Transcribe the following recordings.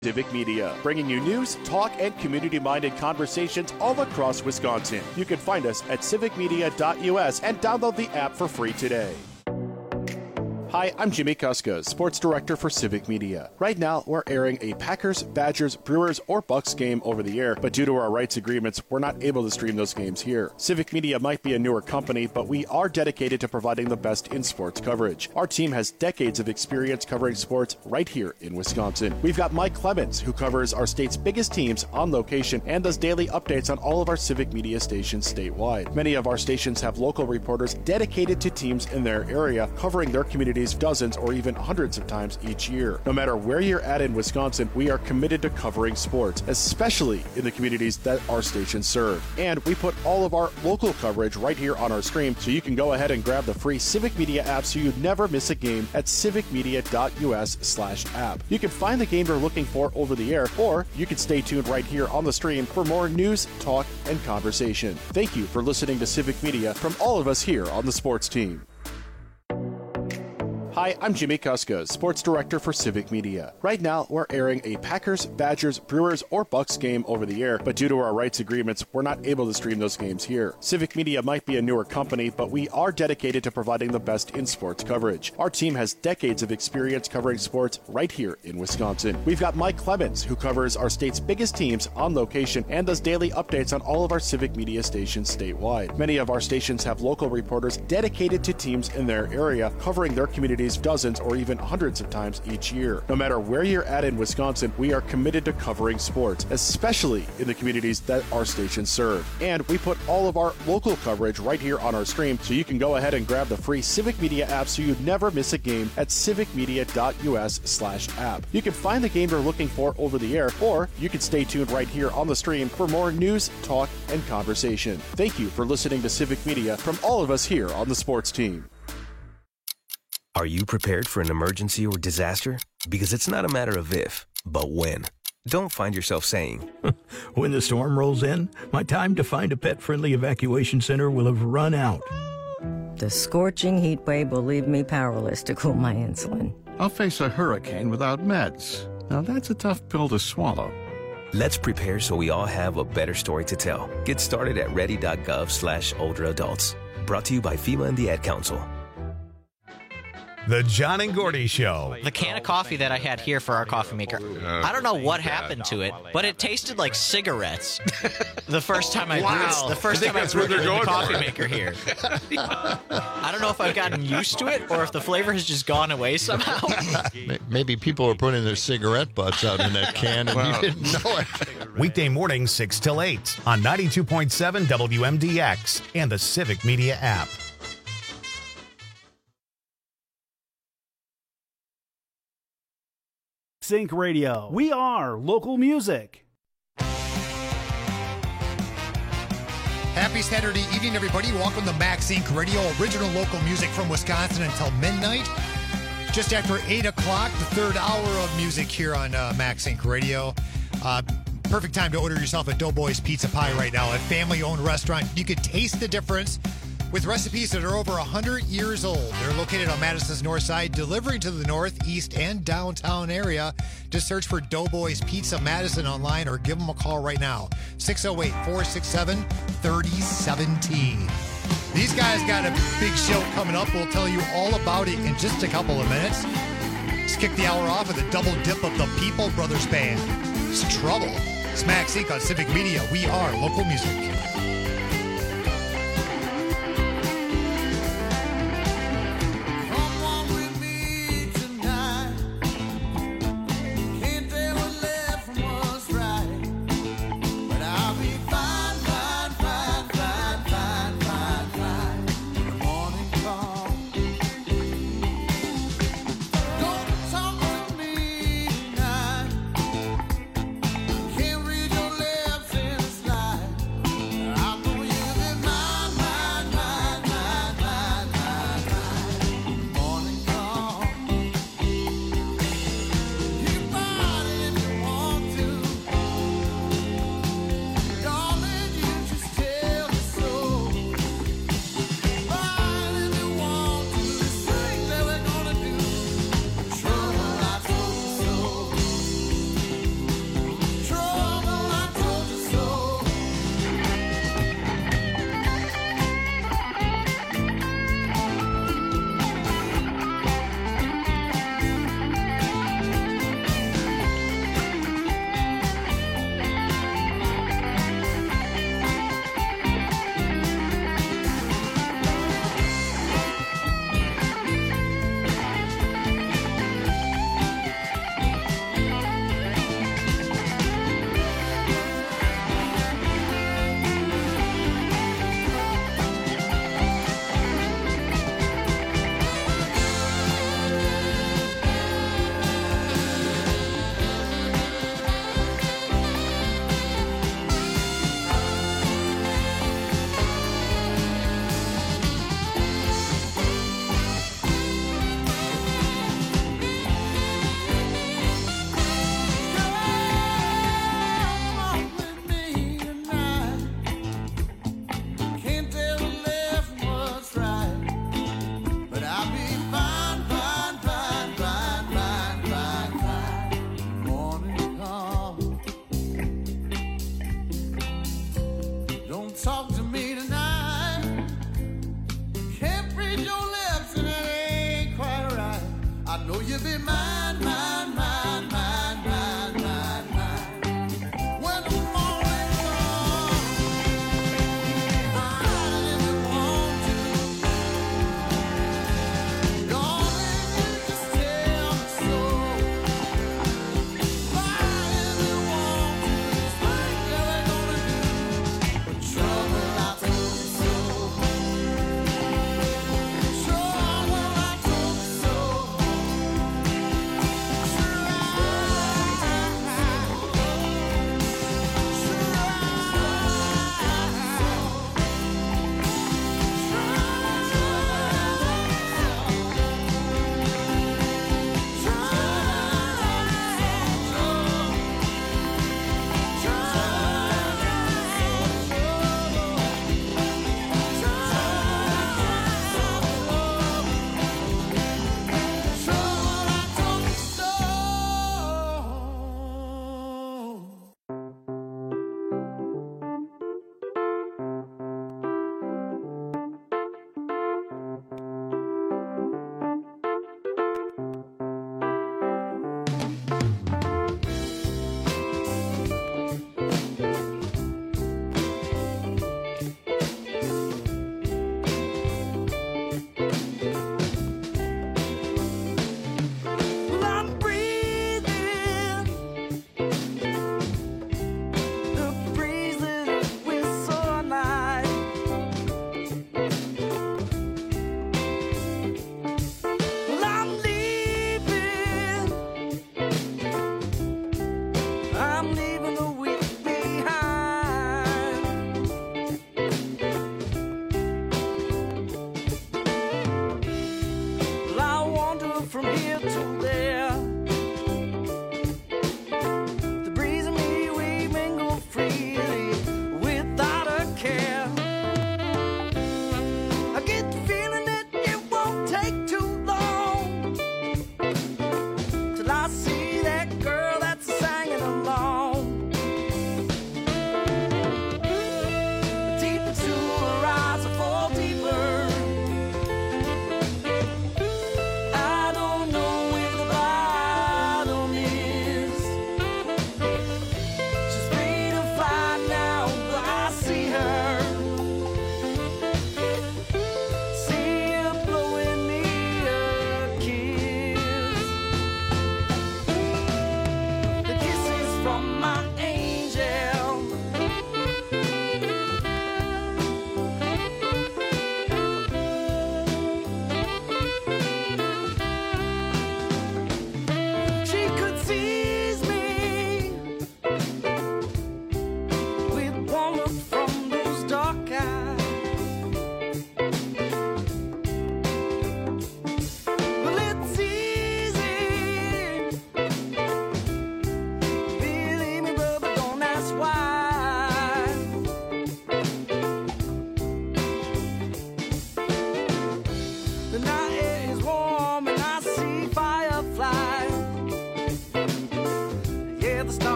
Civic Media, bringing you news, talk, and community-minded conversations all across Wisconsin. You can find us at civicmedia.us and download the app for free today. Hi, I'm Jimmy Kuska, Sports Director for Civic Media. Right now, we're airing a Packers, Badgers, Brewers, or Bucks game over the air, but due to our rights agreements, we're not able to stream those games here. Civic Media might be a newer company, but we are dedicated to providing the best in sports coverage. Our team has decades of experience covering sports right here in Wisconsin. We've got Mike Clemens, who covers our state's biggest teams on location and does daily updates on all of our Civic Media stations statewide. Many of our stations have local reporters dedicated to teams in their area, covering their communities dozens or even hundreds of times each year. No matter where you're at in Wisconsin, we are committed to covering sports, especially in the communities that our stations serve. And we put all of our local coverage right here on our stream, so you can go ahead and grab the free Civic Media app so you never miss a game at civicmedia.us/app. You can find the game you're looking for over the air, or you can stay tuned right here on the stream for more news, talk, and conversation. Thank you for listening to Civic Media from all of us here on the sports team. Hi, I'm Jimmy Kuska, Sports Director for Civic Media. Right now, we're airing a Packers, Badgers, Brewers, or Bucks game over the air, but due to our rights agreements, we're not able to stream those games here. Civic Media might be a newer company, but we are dedicated to providing the best in sports coverage. Our team has decades of experience covering sports right here in Wisconsin. We've got Mike Clemens, who covers our state's biggest teams on location and does daily updates on all of our Civic Media stations statewide. Many of our stations have local reporters dedicated to teams in their area, covering their communities dozens or even hundreds of times each year. No matter where you're at in Wisconsin, we are committed to covering sports, especially in the communities that our stations serve. And we put all of our local coverage right here on our stream, so you can go ahead and grab the free Civic Media app so you never miss a game at civicmedia.us/app. You can find the game you're looking for over the air, or you can stay tuned right here on the stream for more news, talk, and conversation. Thank you for listening to Civic Media from all of us here on the sports team. Are you prepared for an emergency or disaster? Because it's not a matter of if, but when. Don't find yourself saying, when the storm rolls in, my time to find a pet-friendly evacuation center will have run out. The scorching heat wave will leave me powerless to cool my insulin. I'll face a hurricane without meds. Now that's a tough pill to swallow. Let's prepare so we all have a better story to tell. Get started at ready.gov/older adults. Brought to you by FEMA and the Ad Council. The John and Gordy Show. The can of coffee that I had here for our coffee maker, I don't know what happened to it, but it tasted like cigarettes. The first time I brewed it in the coffee maker here. I don't know if I've gotten used to it or if the flavor has just gone away somehow. Maybe people are putting their cigarette butts out in that can and you didn't know it. Weekday mornings 6 till 8 on 92.7 WMDX and the Civic Media app. Sync Radio. We are local music. Happy Saturday evening, everybody. Welcome to Max Inc. Radio, original local music from Wisconsin until midnight. Just after 8 o'clock, the third hour of music here on Max Inc. Radio. Perfect time to order yourself a Doughboys Pizza Pie right now, a family-owned restaurant. You could taste the difference with recipes that are over 100 years old. They're located on Madison's north side, delivering to the north, east, and downtown area. Just search for Doughboys Pizza Madison online or give them a call right now. 608-467-3017. These guys got a big show coming up. We'll tell you all about it in just a couple of minutes. Let's kick the hour off with a double dip of the People Brothers Band. It's Trouble. It's Max Inc. on Civic Media. We are local music. I'm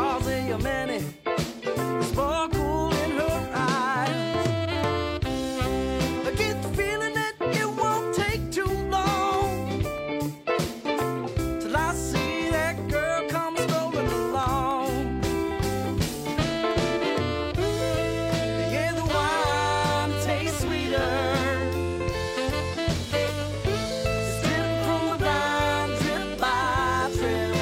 'cause of your many sparkle in her eyes. I get the feeling that it won't take too long till I see that girl come strolling along. Yeah, the wine tastes sweeter. Drip from the vine, drip by drip.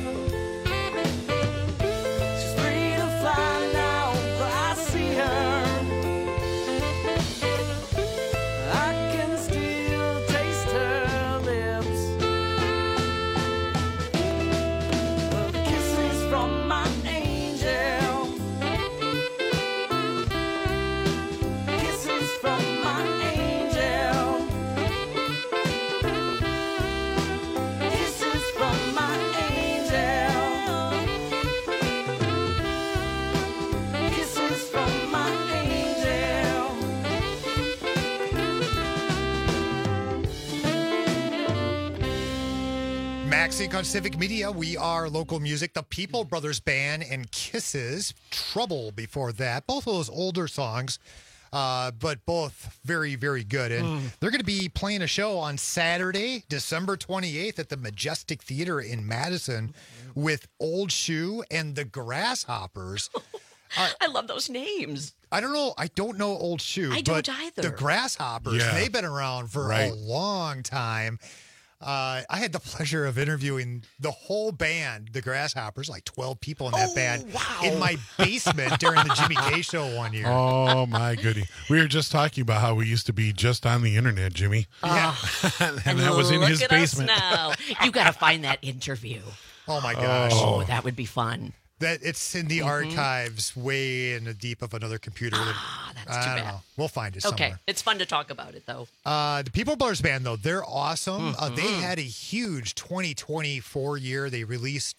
She's free to fly now, but I see her. I can still taste her lips. Kisses from my angel. Kisses from my angel. Kisses from my angel. Kisses from my angel. Max Inc. on Civic Media. We are local music. The People Brothers Band and Kisses. Trouble before that. Both of those older songs, but both very, very good. And they're going to be playing a show on Saturday, December 28th at the Majestic Theater in Madison with Old Shoe and the Grasshoppers. I love those names. I don't know Old Shoe. I but don't either. The Grasshoppers, Yeah. they've been around for a long time. I had the pleasure of interviewing the whole band, the Grasshoppers, like 12 people in that band, in my basement during the Jimmy K show one year. Oh, my goodie. We were just talking about how we used to be just on the internet, Jimmy. Yeah. and that was in look his at basement. Us now. You got to find that interview. Oh, my gosh. Oh, that would be fun. That it's in the archives way in the deep of another computer. That's too I don't bad. know. We'll find it Okay, somewhere. it's fun to talk about it, though. The People Brothers Band, though, they're awesome. They had a huge 2024 year. They released,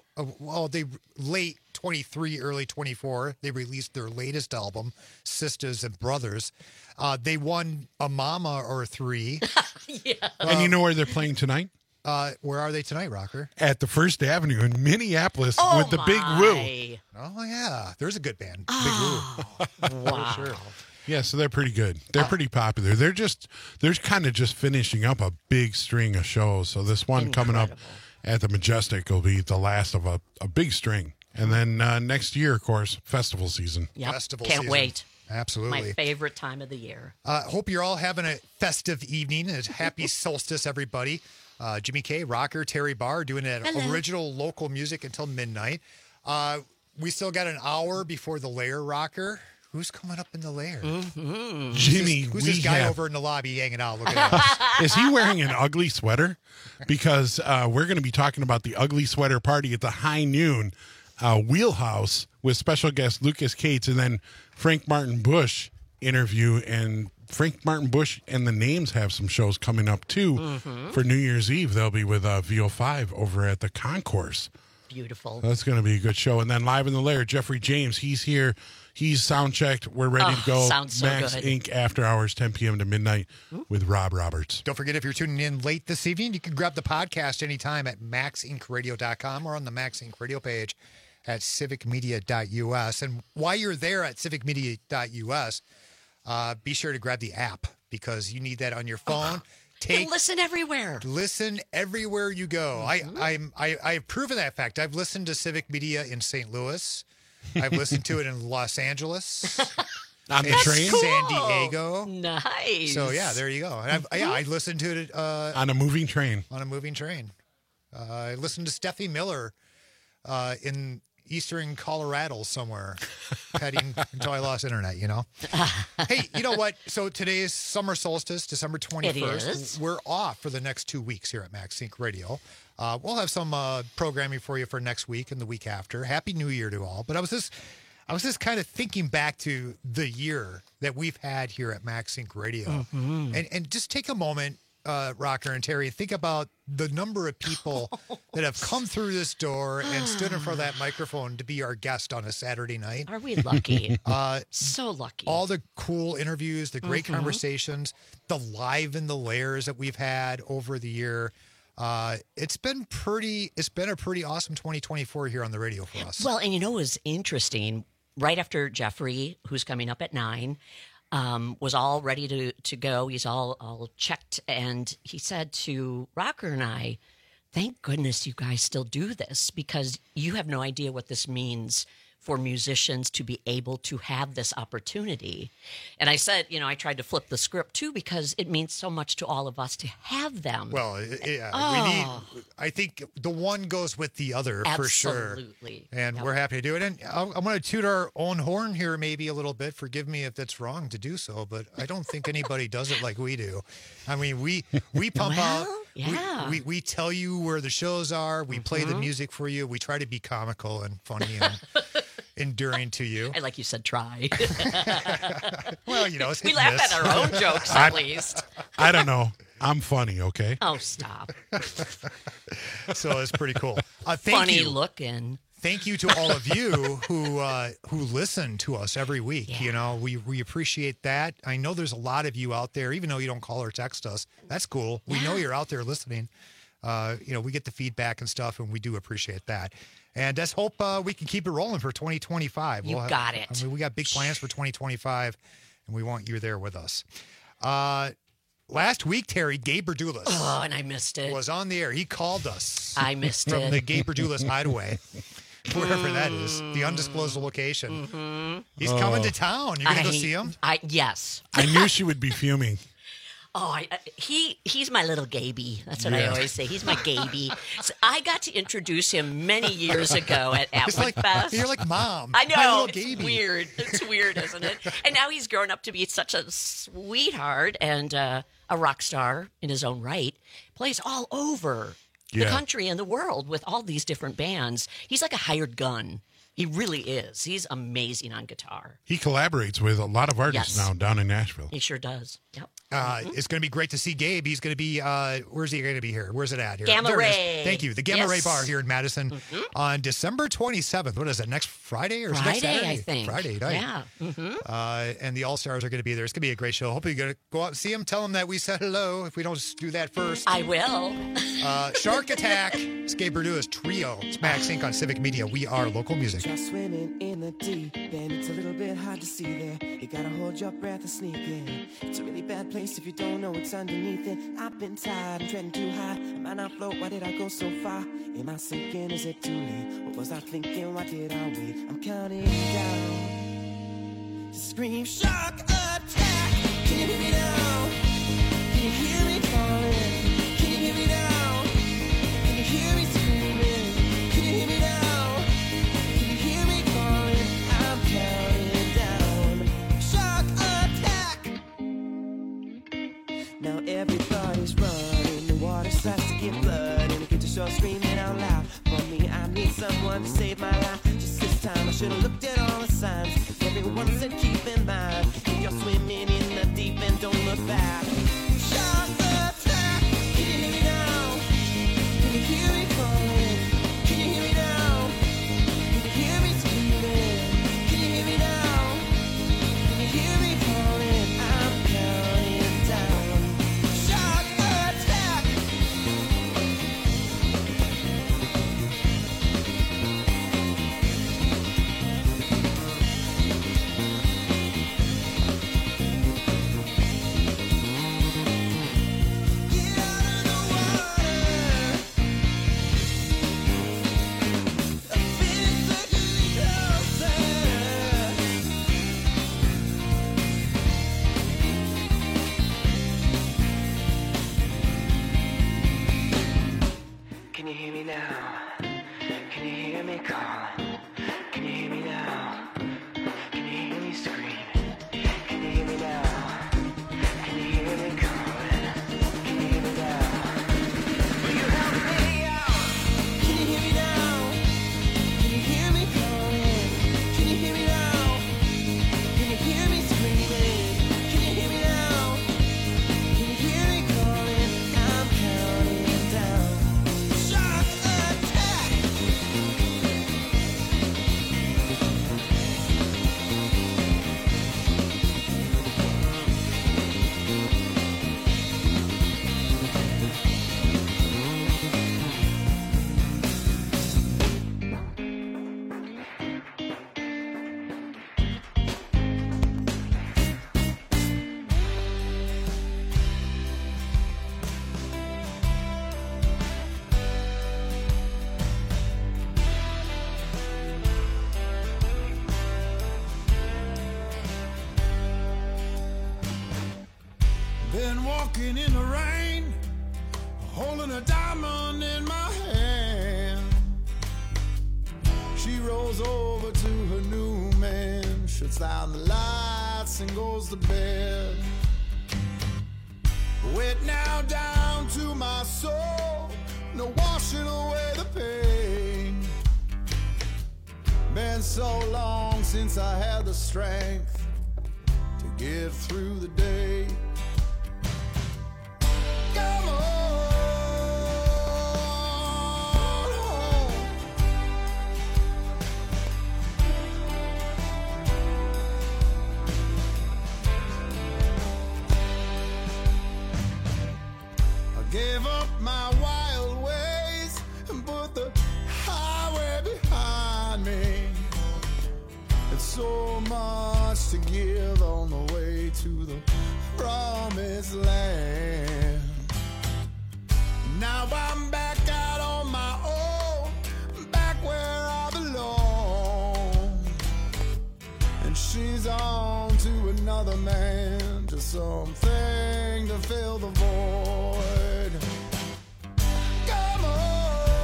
late 23, early 24. They released their latest album, Sisters and Brothers. They won a Mama or three. Yeah. And you know where they're playing tonight? Where are they tonight, Rocker? At the First Avenue in Minneapolis with the Big Woo. Oh, yeah. There's a good band. Big Woo. Wow. For sure. Yeah, so they're pretty good. They're pretty popular. They're kind of just finishing up a big string of shows. So this one coming up at the Majestic will be the last of a big string. And then next year, of course, festival season. Yep. Festival Can't season. wait. Absolutely. My favorite time of the year. Hope you're all having a festive evening. And happy solstice, everybody. Jimmy K, Rocker, Terry Barr doing that original local music until midnight. We still got an hour before the Lair, Rocker. Who's coming up in the Lair? Jimmy, who's this guy over in the lobby hanging out looking at us? Is he wearing an ugly sweater? Because we're going to be talking about the ugly sweater party at the High Noon Wheelhouse with special guest Lucas Cates and then Frank Martin Bush interview. And Frank Martin Bush and the Names have some shows coming up too for New Year's Eve. They'll be with VO5 over at the Concourse. Beautiful. That's going to be a good show. And then live in the Lair, Jeffrey James. He's here. He's sound checked. We're ready to go. Sounds so Max good. Inc. After Hours, 10 p.m. to midnight with Rob Roberts. Don't forget, if you're tuning in late this evening, you can grab the podcast anytime at maxincradio.com or on the Max Inc. radio page at civicmedia.us. And while you're there at civicmedia.us, be sure to grab the app because you need that on your phone. You can listen everywhere. Listen everywhere you go. I've proven that fact. I've listened to Civic Media in St. Louis. I've listened to it in Los Angeles. On the in train? San Diego. Nice. So, yeah, there you go. And I listened to it on a moving train. On a moving train. I listened to Steffi Miller in eastern Colorado somewhere, heading until I lost internet, you know? Hey, you know what? So today's summer solstice, December 21st. It is. We're off for the next 2 weeks here at Max Inc. Radio. We'll have some programming for you for next week and the week after. Happy New Year to all. But I was just kind of thinking back to the year that we've had here at Max Inc. Radio. And just take a moment, Rocker and Terry, think about the number of people that have come through this door and stood in front of that microphone to be our guest on a Saturday night. Are we lucky? So lucky. All the cool interviews, the great conversations, the live in the Lairs that we've had over the year. It's been a pretty awesome 2024 here on the radio for us. Well, and you know what was interesting? Right after Jeffrey, who's coming up at 9, was all ready to go. He's all checked. And he said to Rocker and I, thank goodness you guys still do this, because you have no idea what this means for musicians to be able to have this opportunity. And I said, I tried to flip the script too, because it means so much to all of us to have them. Well, I think the one goes with the other for sure. Absolutely. And we're happy to do it. And I'm going to toot our own horn here maybe a little bit. Forgive me if that's wrong to do so, but I don't think anybody does it like we do. I mean, we pump out. Yeah. We tell you where the shows are. We play the music for you. We try to be comical and funny and enduring to you. I like you said try. Well, it's we laugh at our own jokes at least. I don't know. I'm funny, okay? Oh, stop. So it's pretty cool. Funny looking. Thank you to all of you who listen to us every week. Yeah. We appreciate that. I know there's a lot of you out there, even though you don't call or text us. That's cool. We know you're out there listening. We get the feedback and stuff, and we do appreciate that. And let's hope we can keep it rolling for 2025. You got it. I mean, we got big plans for 2025, and we want you there with us. Last week, Terry, Gabe Berdulis. Oh, and I missed it. Was on the air. He called us. I missed from it. the Gabe Berdulis Hideaway. Wherever that is, the undisclosed location. He's coming to town. You're going to go see him? Yes. I knew she would be fuming. Oh, he's my little Gaby. That's what I always say. He's my Gaby. So I got to introduce him many years ago at Woodfest. You're like Mom. I know. My little It's Gaby. weird. It's weird, isn't it? And now he's grown up to be such a sweetheart and a rock star in his own right. Plays all over the country and the world with all these different bands. He's like a hired gun. He really is. He's amazing on guitar. He collaborates with a lot of artists now down in Nashville. He sure does. Yep. It's going to be great to see Gabe. He's going to be, where's he going to be here? Where's it at here? Gamma There it is. Ray. Thank you. The Gamma Ray Bar here in Madison on December 27th. What is it, next Friday or next Saturday? I think. Friday night. Yeah. And the All-Stars are going to be there. It's going to be a great show. Hopefully you're going to go out and see them. Tell them that we said hello if we don't do that first. I will. Shark Attack. It's Gabe Berdulis Trio. It's Max Inc. on Civic Media. We are local music. Just swimming in the deep end. It's a little bit hard to see there. You gotta hold your breath and sneak in. It's a really bad place if you don't know what's underneath it. I've been tired, I'm treading too high. I might not float, why did I go so far? Am I sinking, is it too late? What was I thinking, why did I wait? I'm counting down to scream shark attack. Can you hear me now? Can you hear me calling? Can you hear me now? Can you hear me screaming? Can you hear me now? Can you hear me calling? I'm counting down. Shark attack. Now everybody's running. The water starts to get blood, and the get to shore screaming out loud. For me, I need someone to save my life. Just this time, I should have looked at all the signs. Everyone said keep in mind, if you're swimming in the deep end, don't look back. Shark attack. Can you hear me now? Can you hear me calling? Can you hear me now? Can you hear me screaming? Can you hear me now? Can you hear me calling? I'm counting down. Shark attack. been walking in the rain, holding a diamond in my hand. She rolls over to her new man, shuts down the lights and goes to bed. Wet now down to my soul, no washing away the pain. Been so long since I had the strength to get through the day. Come on home. I gave up my wild ways and put the highway behind me. It's so much to give on the way to the promised land. Now I'm back out on my own, back where I belong. And she's on to another man, to something to fill the void. Come on.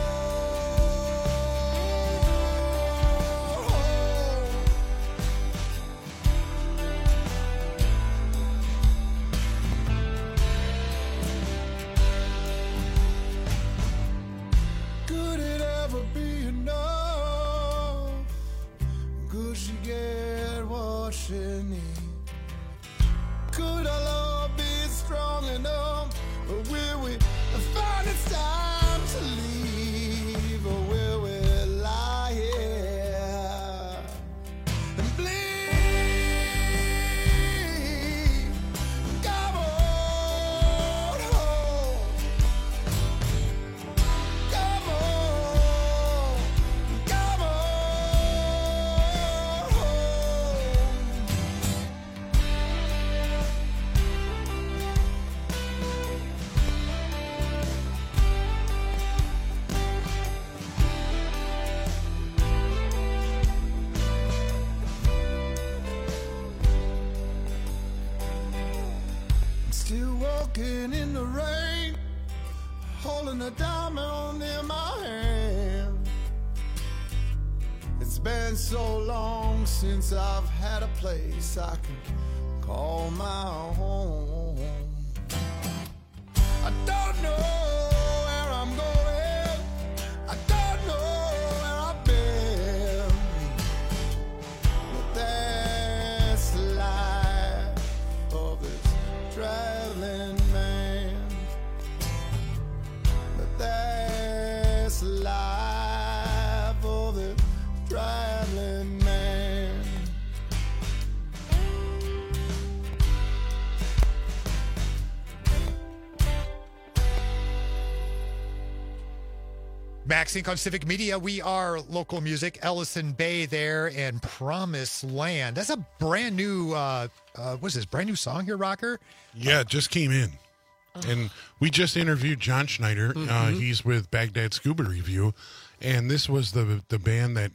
Could it ever be enough? Could she get what she needs? Could our love be strong enough? Or will we find it's time to leave? Or will we lie here and bleed? Come on home. Come on. Come on home. I'm still walking in the rain, holding a diamond in my hand. It's been so long since I've had a place I can call my home. I don't know where I'm going, I don't know where I've been, but that's the life of this traveling man. But that's the life of the traveling man. Max Inc. on Civic Media. We are local music. Ellison Bay there and Promised Land. That's a brand new, what's this, brand new song here, Rocker? Yeah, it just came in. And we just interviewed John Schneider. He's with Baghdad Scuba Review. And this was the band that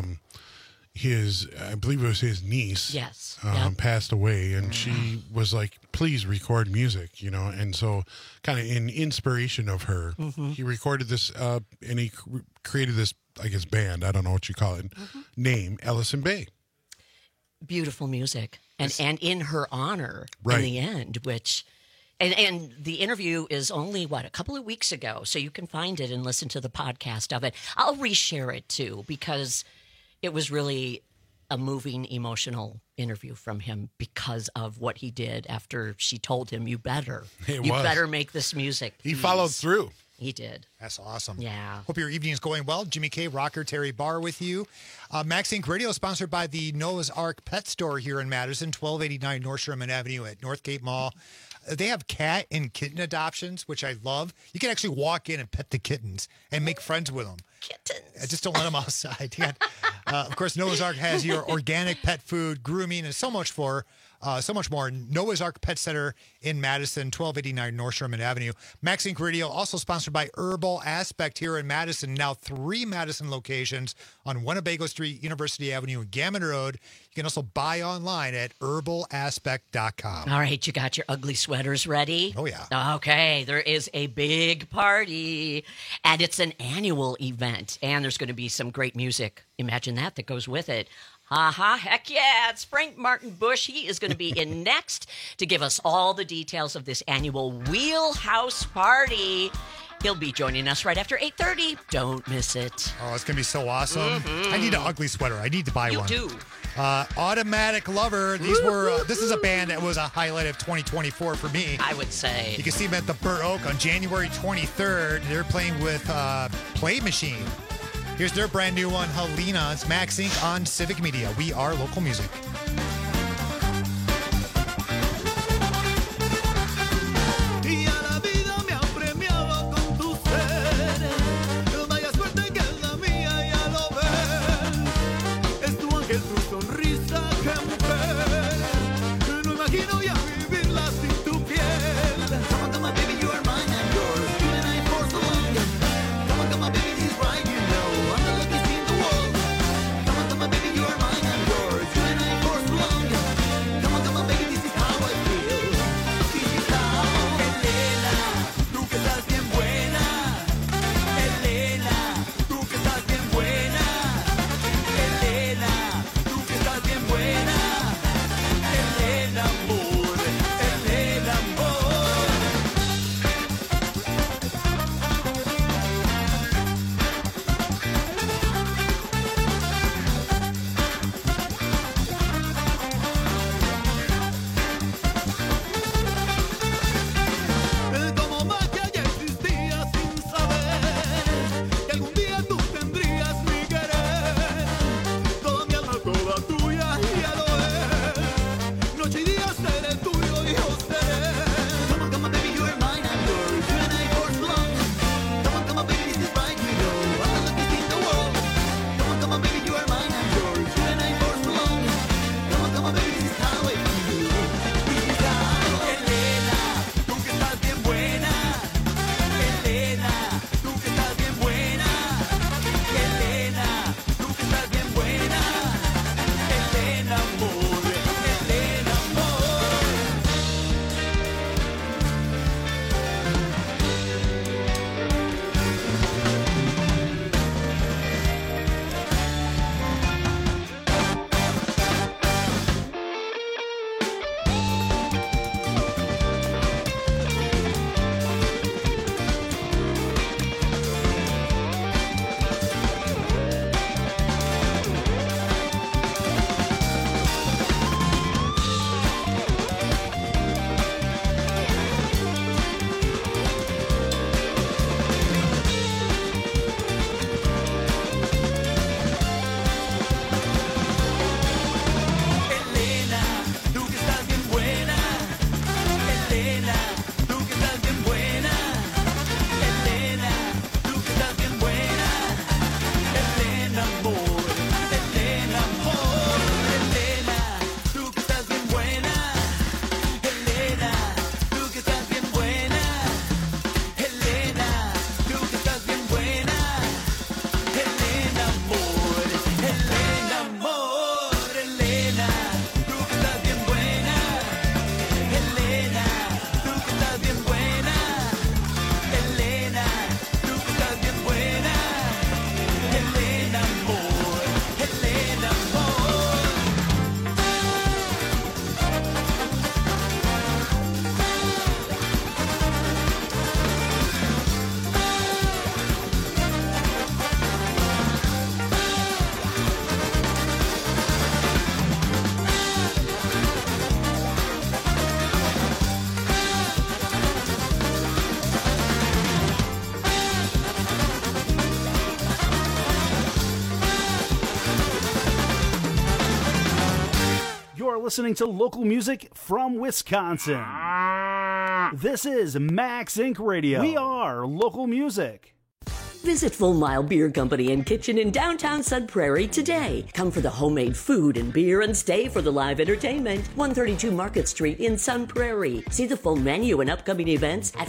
I believe it was his niece, Yes. passed away. And she was like, please record music, And so kind of in inspiration of her, he recorded this and he created this, I guess, band. I don't know what you call it. Name, Ellison Bay. Beautiful music. And in her honor Right. in the end, which... And the interview is only, a couple of weeks ago, so you can find it and listen to the podcast of it. I'll reshare it, too, because it was really a moving, emotional interview from him because of what he did after she told him, you better make this music. He followed through. He did. That's awesome. Yeah. Hope your evening is going well. Jimmy K, Rocker, Terry Barr with you. Max Inc. Radio is sponsored by the Noah's Ark Pet Store here in Madison, 1289 North Sherman Avenue at Northgate Mall. They have cat and kitten adoptions, which I love. You can actually walk in and pet the kittens and make friends with them. kittens. Just don't let them outside. You got, of course, Noah's Ark has your organic pet food, grooming, and so much more. Noah's Ark Pet Center in Madison, 1289 North Sherman Avenue. Max Inc. Radio, also sponsored by Herbal Aspect here in Madison. Now 3 Madison locations on Winnebago Street, University Avenue, and Gammon Road. You can also buy online at herbalaspect.com. All right, you got your ugly sweaters ready? Oh, yeah. Okay, there is a big party, and it's an annual event, and there's going to be some great music. Imagine that goes with it. Heck yeah, it's Frank Martin Bush. He is going to be in next to give us all the details of this annual Wheelhouse Party. He'll be joining us right after 8:30. Don't miss it. Oh, it's going to be so awesome. I need an ugly sweater. I need to buy one. You do. Automatic Lover. This is a band that was a highlight of 2024 for me. I would say. You can see them at the Burt Oak on January 23rd. They're playing with Play Machine. Here's their brand new one, Helena. It's Max Inc. on Civic Media. We are local music. Listening to local music from Wisconsin. This is Max Inc. Radio. We are local music. Visit Full Mile Beer Company and Kitchen in downtown Sun Prairie today. Come for the homemade food and beer and stay for the live entertainment. 132 Market Street in Sun Prairie. See the full menu and upcoming events at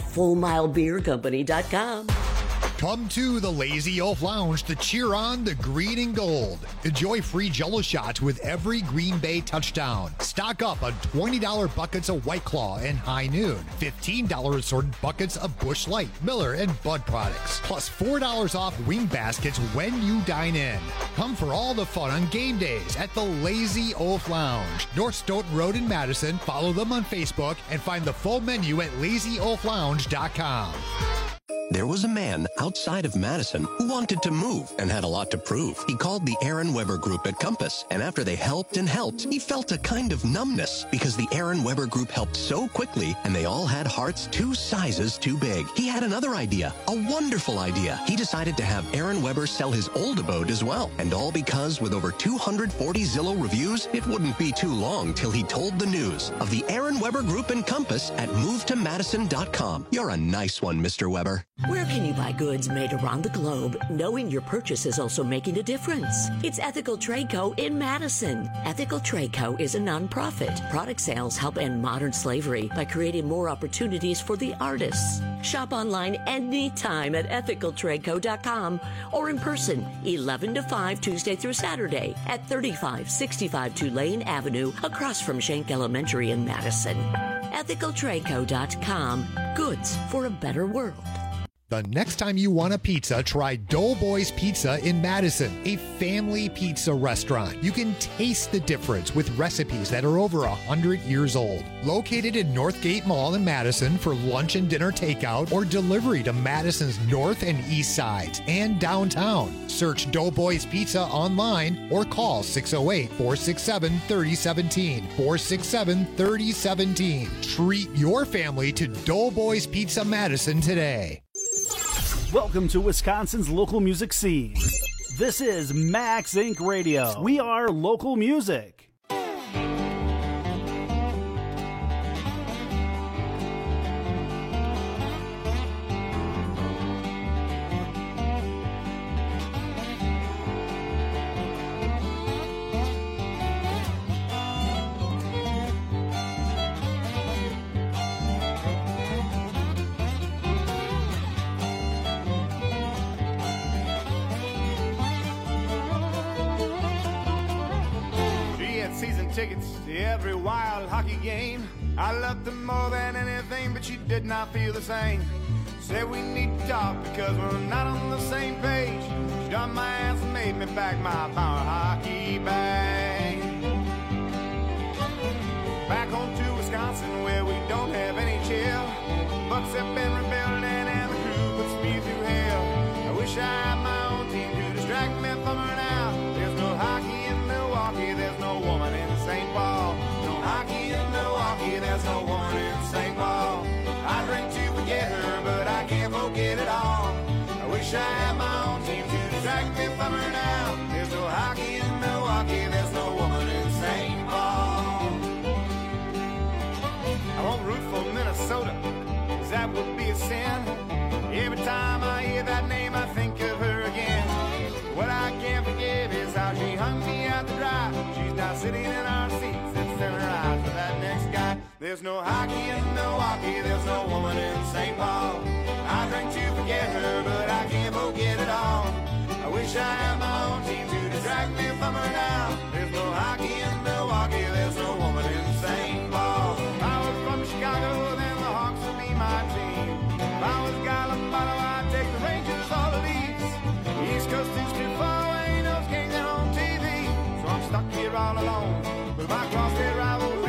FullMileBeerCompany.com. Come to the Lazy Oaf Lounge to cheer on the green and gold. Enjoy free Jell-O shots with every Green Bay touchdown. Stock up on $20 buckets of White Claw and High Noon. $15 assorted buckets of Busch Light, Miller, and Bud products. Plus $4 off wing baskets when you dine in. Come for all the fun on game days at the Lazy Oaf Lounge. North Stoughton Road in Madison. Follow them on Facebook and find the full menu at LazyOafLounge.com. There was a man outside of Madison who wanted to move and had a lot to prove. He called the Aaron Weber Group at Compass, and after they helped and helped, he felt a kind of numbness because the Aaron Weber Group helped so quickly and they all had hearts 2 sizes too big. He had another idea, a wonderful idea. He decided to have Aaron Weber sell his old abode as well, and all because with over 240 Zillow reviews, it wouldn't be too long till he told the news of the Aaron Weber Group and Compass at MoveToMadison.com. You're a nice one, Mr. Weber. Where can you buy goods made around the globe, knowing your purchase is also making a difference? It's Ethical Trade Co. in Madison. Ethical Trade Co. is a nonprofit. Product sales help end modern slavery by creating more opportunities for the artists. Shop online anytime at ethicaltradeco.com or in person 11 to 5 Tuesday through Saturday at 3565 Tulane Avenue across from Schenck Elementary in Madison. ethicaltradeco.com. Goods for a better world. The next time you want a pizza, try Doughboys Pizza in Madison, a family pizza restaurant. You can taste the difference with recipes that are over 100 years old. Located in Northgate Mall in Madison for lunch and dinner takeout or delivery to Madison's north and east sides and downtown. Search Doughboys Pizza online or call 608-467-3017. 467-3017. Treat your family to Doughboys Pizza Madison today. Welcome to Wisconsin's local music scene. This is Max Inc. Radio. We are local music. Tickets to every wild hockey game. I loved her more than anything, but she did not feel the same. Said we need to talk because we're not on the same page. She done my ass and made me pack my power hockey bag. Back home to Wisconsin where we don't have any chill. Bucks have been rebuilding and the crew puts me through hell. I wish I had my own team to distract me from her now. There's no hockey in Milwaukee, there's no woman in St. Paul. No hockey in Milwaukee, there's no woman in St. Paul. I drink to forget her, but I can't forget it all. I wish I had my own team to distract me from her now. There's no hockey in Milwaukee, there's no woman in St. Paul. I won't root for Minnesota, 'cause that would be a sin. Every time I hear that name, I think of her again. What I can't forgive is how she hung me out to dry. She's now sitting in our seats and setting her eyes for that next guy. There's no hockey in Milwaukee, there's no woman in St. Paul. I drink to forget her, but I can't forget it all. I wish I had my own team to distract me from her now. There's no hockey in Milwaukee, there's no woman in St. Paul. If I was from Chicago, then the Hawks would be my team. If I was Gallipondo, I'd take the Rangers all the leads. East Coast is too far away, those games are on TV. So I'm stuck here all alone with my crosshead rivalry.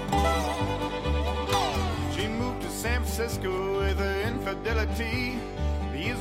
Francisco with her infidelity.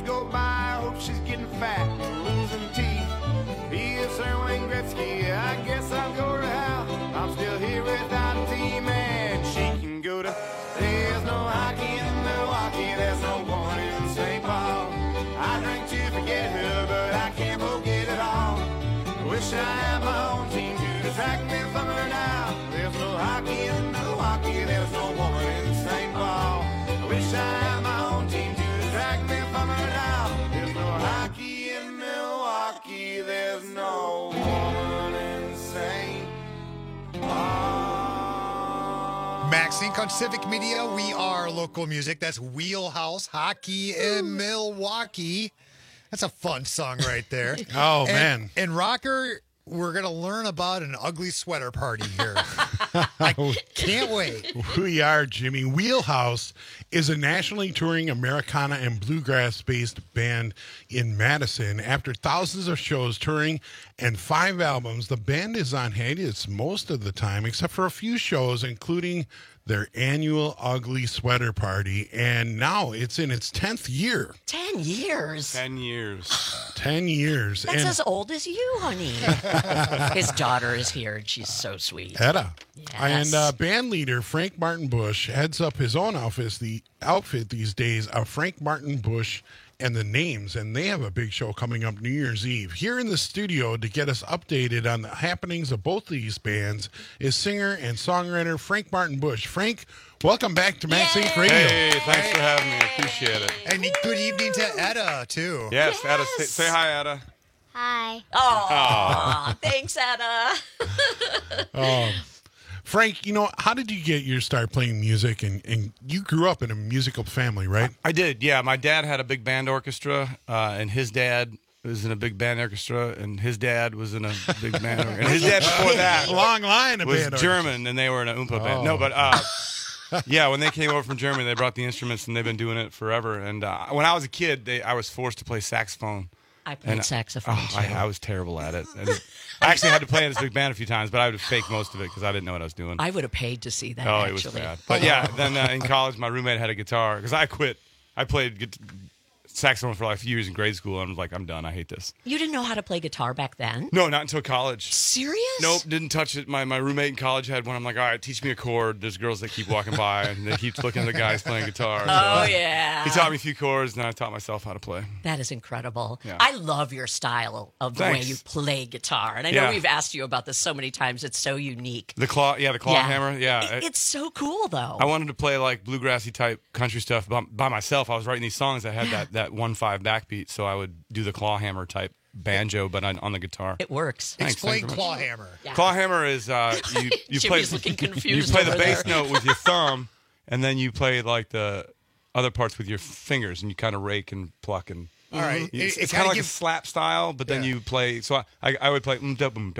go by, I hope she's getting fat, losing teeth. He is Sir Wayne Gretzky, I guess I'll go to hell. I'm still here without a team, and she can go to. There's no hockey in Milwaukee, there's no woman in St. Paul. I drink to forget her, but I can't forget it all. I wish I had my own team to distract me from her now. There's no hockey in Milwaukee, there's no woman in St. Paul. I wish I had my own team to distract me from her now. There's no hockey in Milwaukee, there's no woman in St. Paul. Max Inc. on Civic Media. We are local music. That's Wheelhouse Hockey in Milwaukee. That's a fun song right there. Oh, man. And Rocker, we're going to learn about an ugly sweater party here. I can't wait. We are, Jimmy. Wheelhouse is a nationally touring Americana and bluegrass-based band in Madison. After thousands of shows, touring, and 5 albums, the band is on hiatus most of the time, except for a few shows, including their annual Ugly Sweater Party, and now it's in its 10th year. 10 years? 10 years. 10 years. That's as old as you, honey. His daughter is here, and she's so sweet. Hedda. Yes. And band leader Frank Martin Bush heads up his own outfit these days, Frank Martin Bush and the Names, and they have a big show coming up New Year's Eve. Here in the studio to get us updated on the happenings of both these bands is singer and songwriter Frank Martin Bush. Frank, welcome back to Max Inc. Radio. Hey, thanks for having me. Appreciate it. And good evening to Etta, too. Yes, Etta. Say hi, Etta. Hi. Oh, thanks, Etta. Frank, how did you get your start playing music? And you grew up in a musical family, right? I did, yeah. My dad had a big band orchestra, and his dad was in a big band orchestra, and his dad was in a big band orchestra. And his dad before that long line of was band German, and they were in a Oompa band. No, but yeah, when they came over from Germany, they brought the instruments, and they've been doing it forever. And when I was a kid, I was forced to play saxophone. I played saxophone, too. I was terrible at it. And I actually had to play in this big band a few times, but I would fake most of it because I didn't know what I was doing. I would have paid to see that, Oh, actually. it was bad. But yeah, then in college, my roommate had a guitar because I quit. I played saxophone for like a few years in grade school, and I was like, I'm done. I hate this. You didn't know how to play guitar back then? No, not until college. Serious? Nope, didn't touch it. My roommate in college had one. I'm like, all right, teach me a chord. There's girls that keep walking by, and they keep looking at the guys playing guitar. Oh, yeah. He taught me a few chords, and I taught myself how to play. That is incredible. Yeah. I love your style of the way you play guitar. And I know we've asked you about this so many times. It's so unique. The claw hammer. Yeah. It's so cool, though. I wanted to play like bluegrassy type country stuff by myself. I was writing these songs that had that 1/5 backbeat, so I would do the claw hammer type banjo, but on the guitar. It works. Explain claw hammer. Yeah. Claw hammer is you play looking confused. You play the over bass there. note with your thumb, and then you play like the other parts with your fingers, and you kind of rake and pluck and. All right, it's kind of like a slap style, but then you play. So I would play but on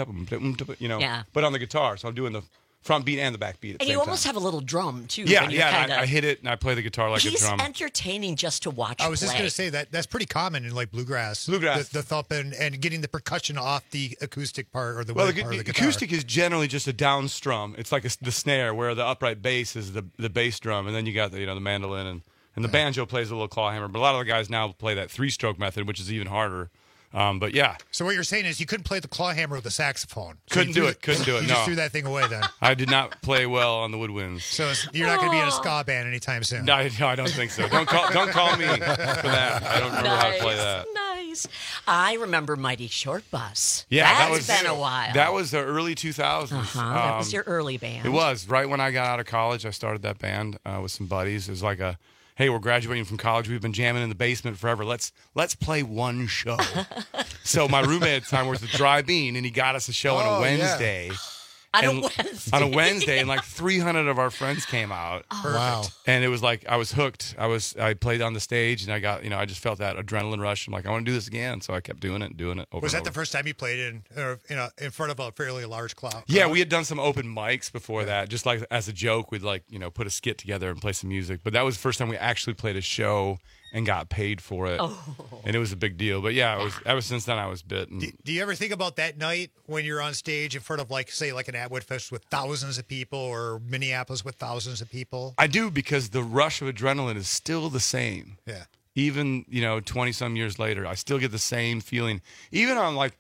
the guitar. So I'm doing the front beat and the back beat at the And same you almost time. have a little drum, too. Yeah, when you're kinda... I hit it and I play the guitar like a drum. He's entertaining just to watch I was just play. going to say that's pretty common in like bluegrass. The thumping and getting the percussion off the acoustic part or the wood part of the guitar. Acoustic is generally just a down strum. It's like the snare, where the upright bass is the bass drum, and then you got the mandolin and the banjo plays a little claw hammer. But a lot of the guys now play that 3-stroke method, which is even harder. But yeah. So what you're saying is you couldn't play the claw hammer with a saxophone. So Couldn't do it. You No. just threw that thing away then. I did not play well on the woodwinds. So you're not going to be in a ska band anytime soon. No, I don't think so. Don't call me for that. I don't remember how to play that. Nice. I remember Mighty Short Bus. Yeah, That's been a while. That was the early 2000s. That was your early band. It was. Right when I got out of college, I started that band with some buddies. It was like hey, we're graduating from college. We've been jamming in the basement forever. Let's play one show. So my roommate at the time worked at Dry Bean, and he got us a show on a Wednesday. On a Wednesday, and like 300 of our friends came out. Oh. Wow! And it was like I was hooked. I played on the stage, and I got I just felt that adrenaline rush. I'm like, I want to do this again. So I kept doing it over. Was and that over. the first time you played in front of a fairly large crowd? Yeah, we had done some open mics before that, just like as a joke. We'd put a skit together and play some music. But that was the first time we actually played a show and got paid for it. And it was a big deal. But yeah, ever since then I was bit. And do you ever think about that night when you're on stage in front of say an Atwood Fest with thousands of people or Minneapolis with thousands of people? I do, because the rush of adrenaline is still the same. Yeah. even 20 some years later, I still get the same feeling. Even on like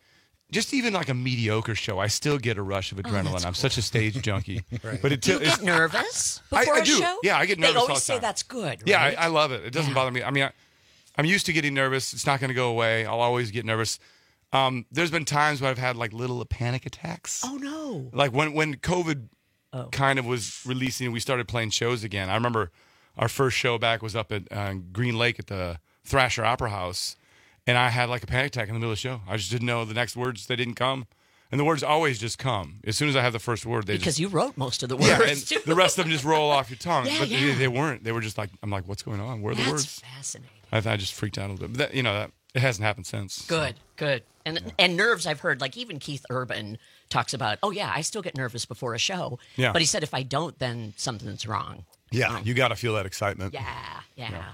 a mediocre show, I still get a rush of adrenaline. I'm such a stage junkie. Right. But Do you get nervous before a do. show? Yeah, I get nervous. They all the always say time. that's good. Right? Yeah, I love it. It doesn't bother me. I mean, I'm used to getting nervous. It's not going to go away. I'll always get nervous. There's been times where I've had like little panic attacks. Oh no! Like when COVID kind of was releasing, we started playing shows again. I remember our first show back was up at Green Lake at the Thrasher Opera House, and I had like a panic attack in the middle of the show. I just didn't know the next words. They didn't come. And the words always just come. As soon as I have the first word, because you wrote most of the words. Yeah, and the rest of them just roll off your tongue. Yeah, but yeah. They weren't. They were just like, I'm like, what's going on? Where are the words? Fascinating. I just freaked out a little bit. But that, it hasn't happened since. Good. And nerves, I've heard, like even Keith Urban talks about, oh yeah, I still get nervous before a show. Yeah. But he said if I don't, then something's wrong. Yeah, you got to feel that excitement. Yeah.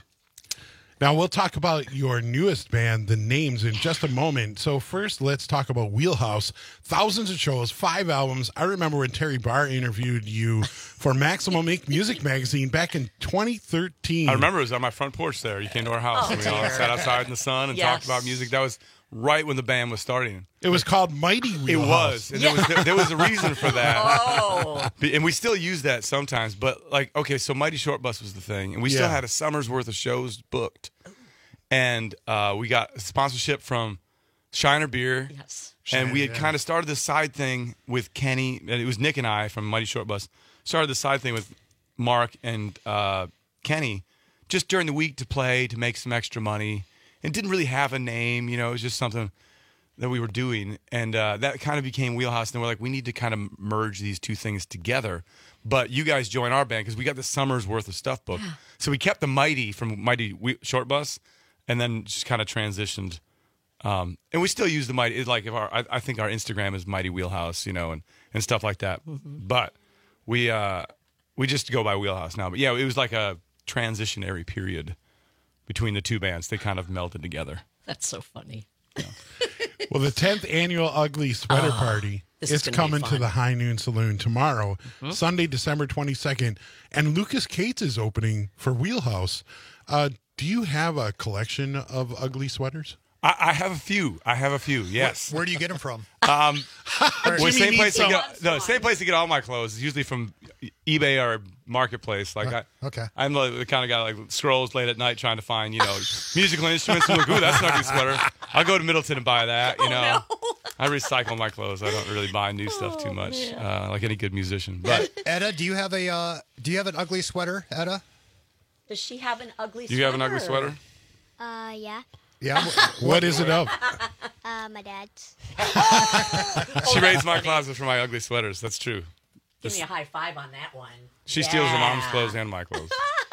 Now, we'll talk about your newest band, The Names, in just a moment. So first, let's talk about Wheelhouse. Thousands of shows, 5 albums. I remember when Terry Barr interviewed you for Maximum Ink Music Magazine back in 2013. I remember it was on my front porch there. You came to our house and we all sat outside in the sun and talked about music. That was right when the band was starting. It was called Mighty Wheelhouse. It was. And there was a reason for that. And we still use that sometimes. But like, okay, so Mighty Short Bus was the thing. And we still had a summer's worth of shows booked. And we got a sponsorship from Shiner Beer. Yes. And we had kind of started this side thing with Kenny. And it was Nick and I from Mighty Short Bus. Started the side thing with Mark and Kenny just during the week to play, to make some extra money. And didn't really have a name, it was just something that we were doing. And that kind of became Wheelhouse. And we're like, we need to kind of merge these two things together. But you guys join our band because we got the summer's worth of stuff booked. Yeah. So we kept the Mighty from Mighty Short Bus and then just kind of transitioned. And we still use the Mighty. It's like I think our Instagram is Mighty Wheelhouse, and stuff like that. Mm-hmm. But we just go by Wheelhouse now. But yeah, it was like a transitionary period between the two bands. They kind of melded together. That's so funny. Yeah. Well, the 10th annual Ugly Sweater Party is coming to the High Noon Saloon tomorrow, Sunday, December 22nd. And Lucas Cates is opening for Wheelhouse. Do you have a collection of ugly sweaters? I have a few. Yes. Where do you get them from? Same place to get all my clothes is usually from eBay or Marketplace. Like I'm the kind of guy like scrolls late at night trying to find musical instruments and look, ooh, that's an ugly sweater. I'll go to Middleton and buy that. No. I recycle my clothes. I don't really buy new stuff too much, like any good musician. But Etta, do you have an ugly sweater, Etta? Does she have an ugly sweater? Do you have an ugly sweater? Yeah. Yeah. What is it of? My dad's. She raised my closet for my ugly sweaters. That's true. Give me a high five on that one. She steals her mom's clothes and my clothes.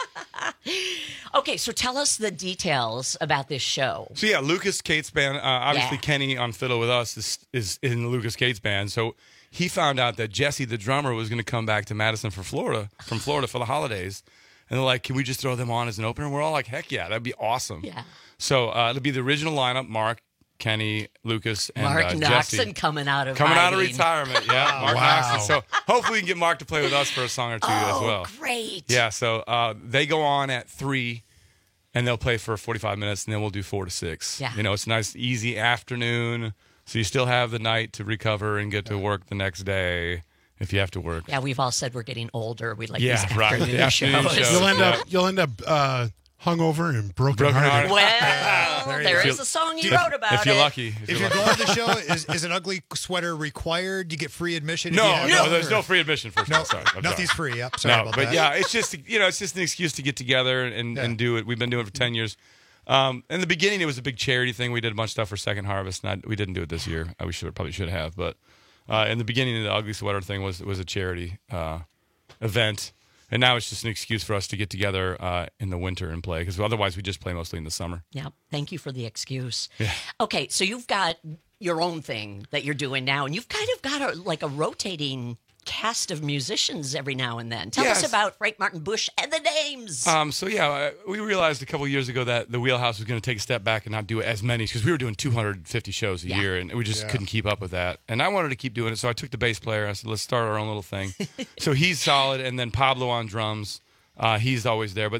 Okay, so tell us the details about this show. So yeah, Lucas Cates band. Obviously, Kenny on fiddle with us is in the Lucas Cates band. So he found out that Jesse, the drummer, was going to come back to Madison from Florida for the holidays. And they're like, can we just throw them on as an opener? We're all like, heck yeah, that'd be awesome. Yeah. So it'll be the original lineup: Mark, Kenny, Lucas, and Mark Jesse. Noxon coming out of retirement. Yeah, Mark Noxon. So hopefully we can get Mark to play with us for a song or two as well. Great. Yeah. So they go on at 3, and they'll play for 45 minutes, and then we'll do 4 to 6. Yeah. It's a nice, easy afternoon. So you still have the night to recover and get to work the next day if you have to work. Yeah, we've all said we're getting older. We like these right. afternoon shows. You'll end up hungover and broken hearted. Well, there is a song you wrote about if you're lucky. If you're going to the show, is an ugly sweater required? Do you get free admission? No, there's no free admission. Nothing's free. Yep. Sorry about that. But yeah, it's just an excuse to get together and do it. We've been doing it for 10 years. In the beginning, it was a big charity thing. We did a bunch of stuff for Second Harvest. We didn't do it this year. We probably should have. But in the beginning, the ugly sweater thing was a charity event. And now it's just an excuse for us to get together in the winter and play, because otherwise we just play mostly in the summer. Yeah, thank you for the excuse. Yeah. Okay, so you've got your own thing that you're doing now, and you've kind of got a rotating cast of musicians every now and then. Tell us about Frank Martin Bush and the Names. We realized a couple of years ago that the Wheelhouse was going to take a step back and not do as many, because we were doing 250 shows a year, and we just couldn't keep up with that. And I wanted to keep doing it, so I took the bass player. I said, let's start our own little thing. So he's solid, and then Pablo on drums. He's always there. But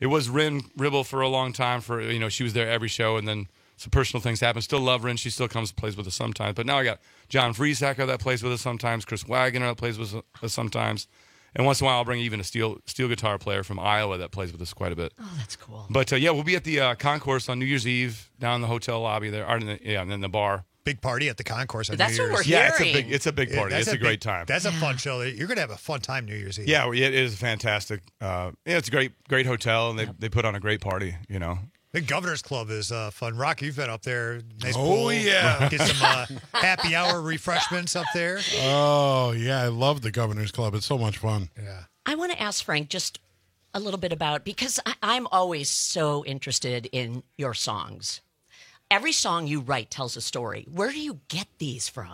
it was Rin Ribble for a long time. She was there every show, and then some personal things happen. Still love Rin. She still comes and plays with us sometimes. But now I got John Friesacker that plays with us sometimes. Chris Wagoner that plays with us sometimes. And once in a while, I'll bring even a steel guitar player from Iowa that plays with us quite a bit. Oh, that's cool. But we'll be at the concourse on New Year's Eve down in the hotel lobby there, and then the bar. Big party at the concourse on That's New Year's. what we're hearing. It's a big party. It's a great time. That's a fun show. You're going to have a fun time New Year's Eve. Yeah, it is fantastic. It's a great hotel, and they put on a great party. The Governor's Club is fun. Rock, you've been up there. Nice Oh, pool. yeah. Get some happy hour refreshments up there. Oh, yeah. I love the Governor's Club. It's so much fun. Yeah. I want to ask Frank just a little bit about, because I'm always so interested in your songs. Every song you write tells a story. Where do you get these from?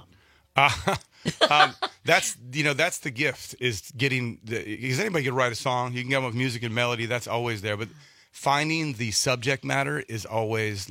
That's the gift, is getting because anybody can write a song. You can come up with music and melody. That's always there. But finding the subject matter is always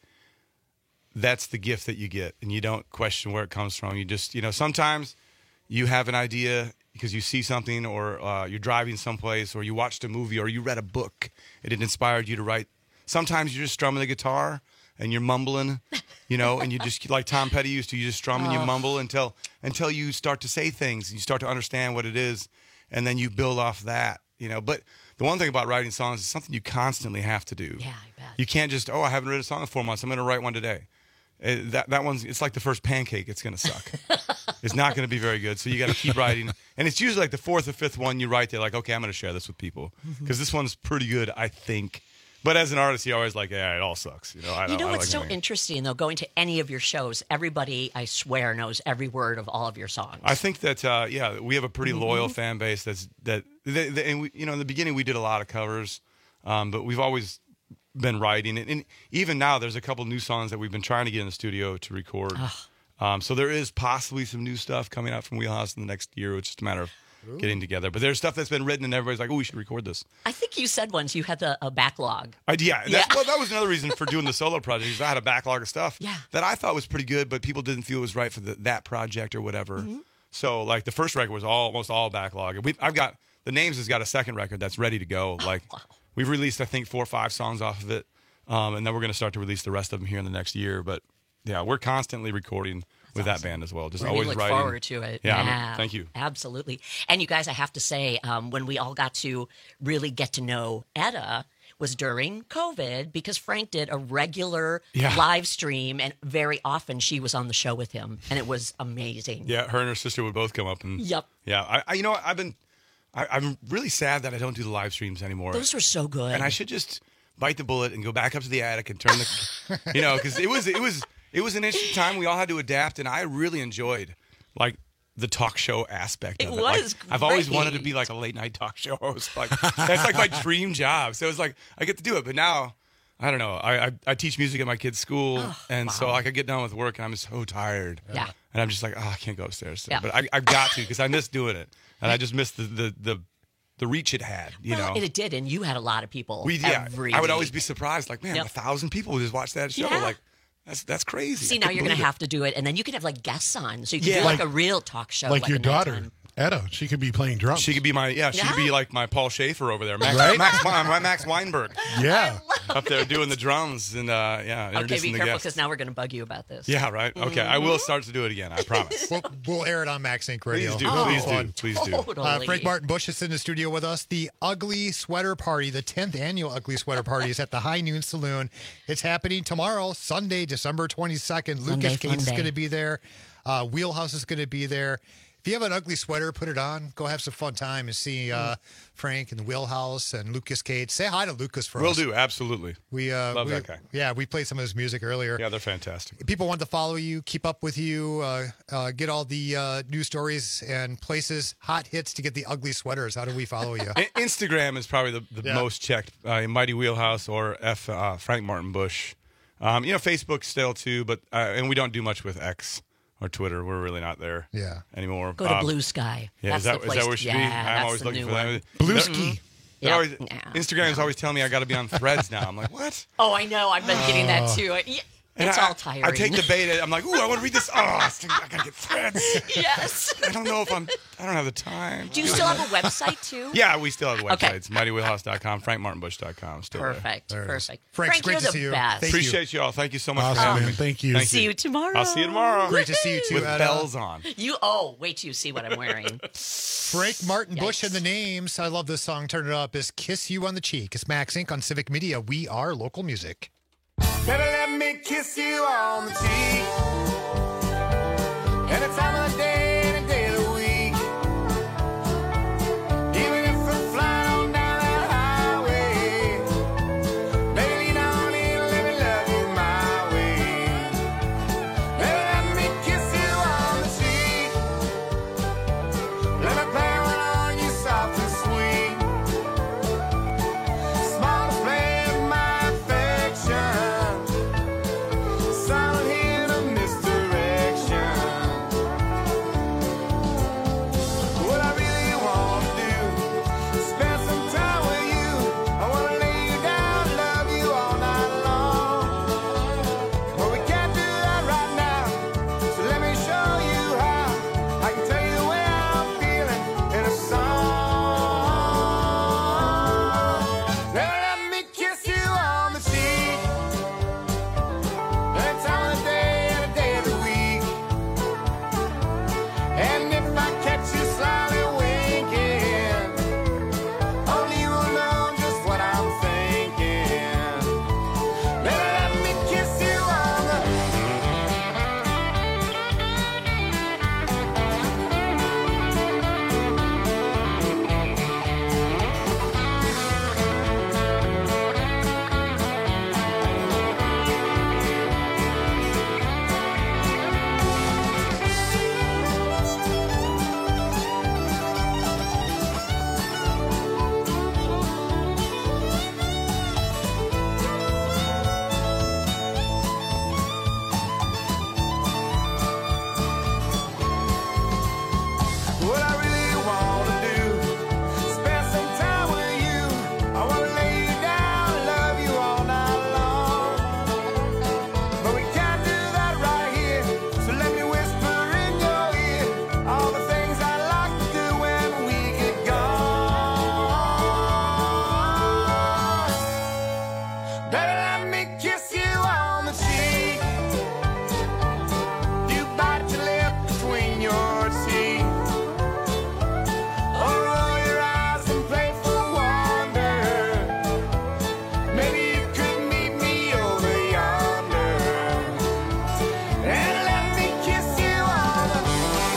that's the gift that you get, and you don't question where it comes from. You just, sometimes you have an idea because you see something, or you're driving someplace, or you watched a movie, or you read a book, and it inspired you to write. Sometimes you're just strumming the guitar and you're mumbling, and you just, like Tom Petty used to, you just strum and you mumble until you start to say things, and you start to understand what it is, and then you build off that, But the one thing about writing songs is something you constantly have to do. Yeah, I bet. You can't just, I haven't written a song in 4 months, I'm going to write one today. That one's, it's like the first pancake. It's going to suck. It's not going to be very good. So you got to keep writing. And it's usually like the fourth or fifth one you write, they're like, okay, I'm going to share this with people because this one's pretty good, I think. But as an artist, you're always like, yeah, it all sucks. What's so interesting, though, going to any of your shows, everybody, I swear, knows every word of all of your songs. I think that, we have a pretty loyal fan base. And we, in the beginning, we did a lot of covers, but we've always been writing. And even now, there's a couple new songs that we've been trying to get in the studio to record. So there is possibly some new stuff coming out from Wheelhouse in the next year. It's just a matter of getting together. But there's stuff that's been written, and everybody's like, oh, we should record this. I think you said once you had a backlog. Well, that was another reason for doing the solo project, is I had a backlog of stuff that I thought was pretty good, but people didn't feel it was right for that project or whatever. Mm-hmm. So, like, the first record was almost all backlog. I've got, The Names has got a second record that's ready to go. We've released, I think, 4 or 5 songs off of it, and then we're going to start to release the rest of them here in the next year. But, yeah, we're constantly recording with that band as well. Just really always look writing. forward to it. Yeah. Thank you. Absolutely. And you guys, I have to say, when we all got to really get to know Etta was during COVID, because Frank did a regular live stream, and very often she was on the show with him, and it was amazing. Yeah, her and her sister would both come up. And Yep. Yeah, I'm really sad that I don't do the live streams anymore. Those were so good. And I should just bite the bullet and go back up to the attic and turn the, because it was an interesting time. We all had to adapt, and I really enjoyed the talk show aspect of it. It was I've always great. wanted to be like a late night talk show host. That's like my dream job. So it's like I get to do it. But now, I don't know. I teach music at my kid's school, so I get done with work, and I'm so tired. Yeah. And I'm just like, I can't go upstairs. Yeah. But I've got to, because I miss doing it, and I just miss the reach it had. And it did, and you had a lot of people. Every I would week. always be surprised. Like, man, 1,000 people would just watch that show. Yeah. Like, that's crazy. See, now you're going to have to do it, and then you can have guests on, so you can do like a real talk show. Like your a daughter, nighttime. Etta. She could be playing drums. She could be she could be like my Paul Schaefer over there. Right? Max Weinberg. Yeah. Up there doing the drums and Okay, introducing be the careful, guests. because now we're going to bug you about this. Yeah, right. Okay, I will start to do it again. I promise. We'll air it on Max Inc. Radio. Please do. Please do. Totally. Frank Martin Bush is in the studio with us. The Ugly Sweater Party, the 10th annual Ugly Sweater Party, is at the High Noon Saloon. It's happening tomorrow, Sunday, December 22nd. Lucas Gates is going to be there. Wheelhouse is going to be there. If you have an ugly sweater, put it on. Go have some fun time and see Frank and the Wheelhouse and Lucas Cates. Say hi to Lucas for us. Will do, absolutely. We love that guy. Yeah, we played some of his music earlier. Yeah, they're fantastic. If people want to follow you, keep up with you, get all the news stories and places, hot hits to get the ugly sweaters. How do we follow you? Instagram is probably the most checked. Mighty Wheelhouse or Frank Martin Bush. Facebook still too, but and we don't do much with X or Twitter. We're really not there anymore. Go to Blue Sky. Yeah, that's is that where we should be? I'm always looking for that. Blue Ski. Instagram is always telling me I got to be on Threads now. I'm like, what? Oh, I know. I've been getting that too. It's all tiring. I take the beta. I'm like, ooh, I want to read this. Oh, I gotta get threads. Yes. I don't know if I don't have the time. Do you still have a website too? Yeah, we still have a Okay. website. It's MightyWheelhouse.com, FrankMartinBush.com. Still Perfect. there. Perfect. Frank, great you're to the see you. best. Appreciate you all. Thank you so much Awesome, for having man. me. Thank you. See you tomorrow. I'll see you tomorrow. Great to see you too. With Etta. bells on. Wait till you see what I'm wearing. Frank Martin Bush and the names. I love this song. Turn it up. Is Kiss You on the Cheek. It's Max Inc. on Civic Media. We are local music. Baby, let me kiss you on the cheek. Any time of the day, any day of the week. Even if we're flying on down that highway. Baby, lean on in, let me love you my way. Baby, let me kiss you on the cheek. Let me play one on you soft and sweet. Small display of my affection. Silent hint of misdirection. What I really want to do is spend some time with you. I want to lay you down, love you all night long. But we can't do that right now. So let me show you how. I can tell you the way I'm feeling in a song. Now let me kiss you on the cheek. Any time of the day and a day of the week. And if I catch you slyly winking, only you will know just what I'm thinking. Let me kiss you on the What I really want to do is spend some time with you. I want to lay you down, love you all night long. But we can't do that right here. So let me whisper in your ear all the things I like to do when we get gone. Baby, let me kiss you on the cheek. You bite your lip between your teeth. Or roll your eyes in playful wonder. Maybe you could meet me over yonder. And let me kiss you on the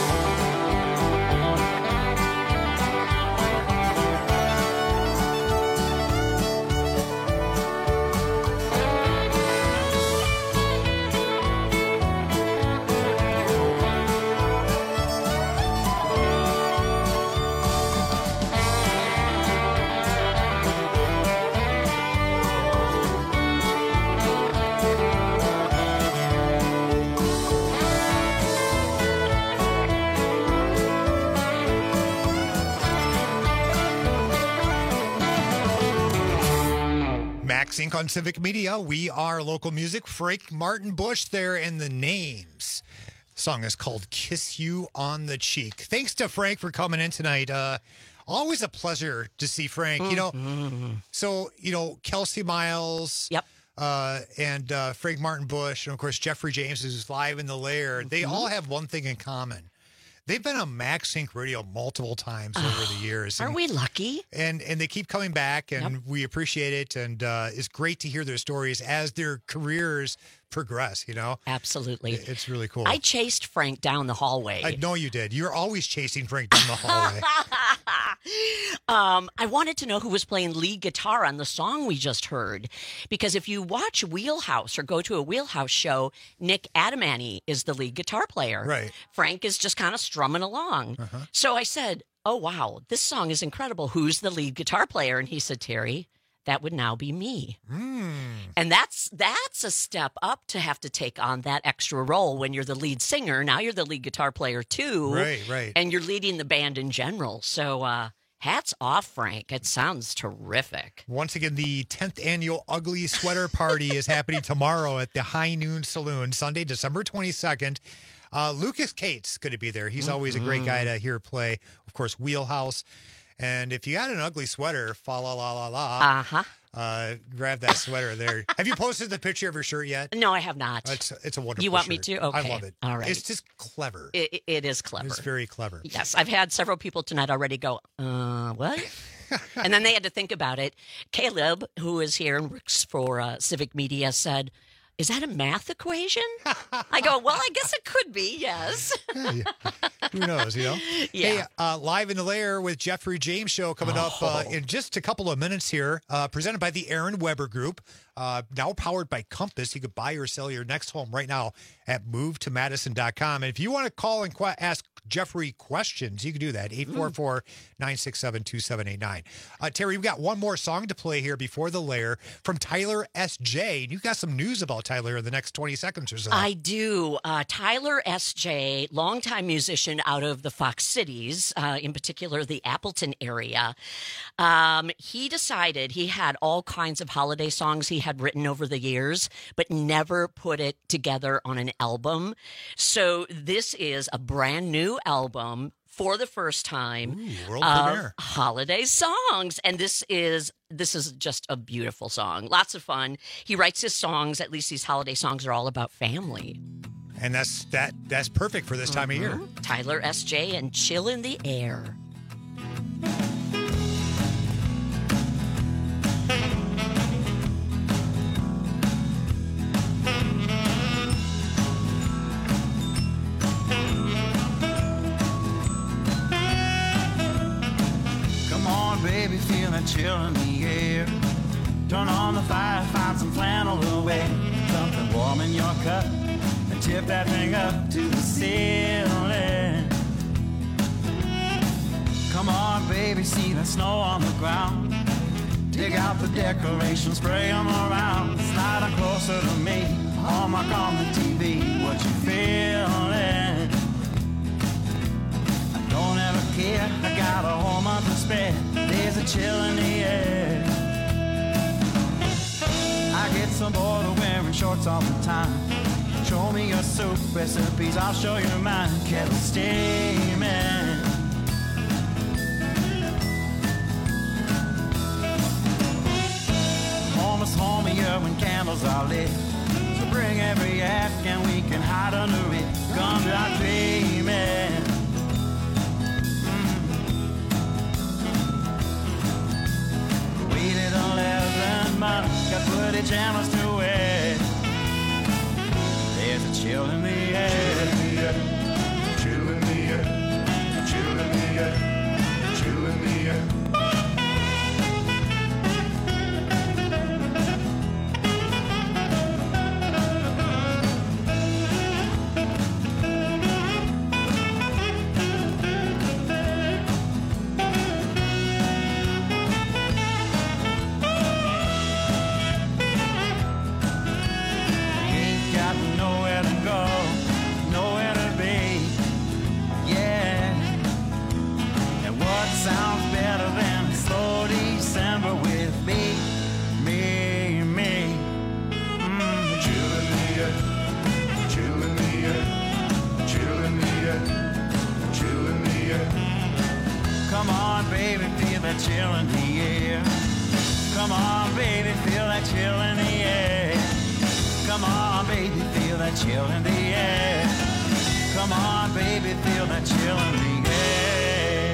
Max Inc. on Civic Media. We are local music. Frank Martin Bush there in the names. Song is called Kiss You on the Cheek. Thanks to Frank for coming in tonight. Always a pleasure to see Frank. You know, so, you know, Kelsey Miles. Yep. And Frank Martin Bush, and of course, Jeffrey James, who's live in the lair. They all have one thing in common. They've been on Max Inc. Radio multiple times over the years. Aren't we lucky? And they keep coming back, and we appreciate it. And it's great to hear their stories as their careers progress, you know? Absolutely. It's really cool. I chased Frank down the hallway. I know you did. You're always chasing Frank down the hallway. I wanted to know who was playing lead guitar on the song we just heard. Because if you watch Wheelhouse or go to a Wheelhouse show, Nick Adamany is the lead guitar player. Right. Frank is just kind of strumming along. So I said, oh, wow, this song is incredible. Who's the lead guitar player? And he said, Terry, that would now be me. And that's a step up to have to take on that extra role when you're the lead singer. Now you're the lead guitar player too. Right. And you're leading the band in general. So Hats off, Frank. It sounds terrific. Once again, the 10th annual Ugly Sweater Party is happening tomorrow at the High Noon Saloon, Sunday, December 22nd. Lucas Cates going to be there. He's always a great guy to hear play. Of course, Wheelhouse. And if you got an ugly sweater, fa la la la la. Grab that sweater there. Have you posted the picture of your shirt yet? No, I have not. It's a wonderful You want shirt. me to? Okay. I love it. All right. It's just clever. It is clever. It's very clever. Yes, I've had several people tonight already go, what? And then they had to think about it. Caleb, who is here and works for Civic Media, said, is that a math equation? I go, well, I guess it could be, yes. Who knows, you know? Yeah. Hey, Live in the Lair with Jeffrey James show coming up in just a couple of minutes here, presented by the Aaron Weber Group, now powered by Compass. You could buy or sell your next home right now at movetomadison.com. And if you want to call and ask Jeffrey questions, you can do that, 844-967-2789. Terry, we've got one more song to play here before the Lair from Tyler S.J. And you've got some news about Tyler in the next 20 seconds or so. I do. Tyler S.J., longtime musician out of the Fox Cities, in particular the Appleton area, he decided he had all kinds of holiday songs he had written over the years, but never put it together on an album. So this is a brand new album for the first time world of premiere. holiday songs. And this is just a beautiful song. Lots of fun. He writes his songs, at least these holiday songs are all about family. And that's perfect for this time of year. Tyler S.J. and Chill in the Air. Baby, feel that chill in the air. Turn on the fire, find some flannel away. Something warm in your cup, and tip that thing up to the ceiling. Come on, baby, see the snow on the ground. Dig out the decorations, spray them around. Slide them closer to me, hallmark on the TV. What you feeling? Don't ever care, I got a whole month to spare. There's a chill in the air. I get so bored of wearing shorts all the time. Show me your soup recipes, I'll show you mine. Kettle steaming. Home is homier when candles are lit. So bring every yak and we can hide under it. Come out dreaming. Waited 11 months, got footage cameras to wear. There's a chill in the air. Chill in the air. Chill in the air. Chill in the air. Chill in the air. Come on, baby, feel that chill in the air. Come on, baby, feel that chill in the air. Come on, baby, feel that chill in the air.